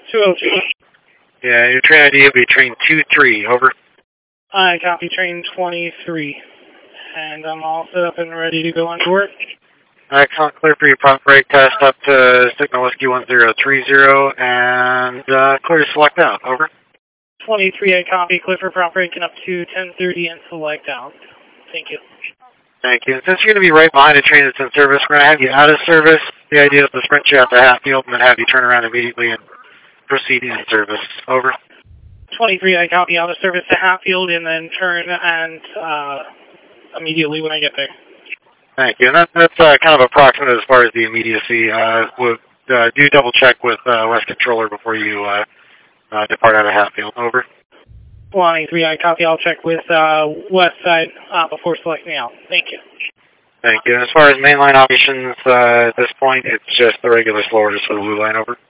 202. Yeah, your train ID will be train 23, over. I copy train 23. And I'm all set up and ready to go on board. Excellent, clear for your prompt brake test up to Signal Whiskey 1030 and clear to select out, over. 23, I copy, clear for prompt braking up to 1030 and select out. Thank you. Thank you. And since you're going to be right behind a train that's in service, we're going to have you out of service. The idea is to sprint you out to Hatfield and then have you turn around immediately and proceed in service, over. 23, I copy, out of service to Hatfield and then turn and immediately when I get there. Thank you. And that's kind of approximate as far as the immediacy. Do double check with West Controller before you depart out of Hatfield, over. 23, I copy, I'll check with West Side before selecting out. Thank you. Thank you. And as far as mainline operations at this point, it's just the regular slower just for the blue line, over.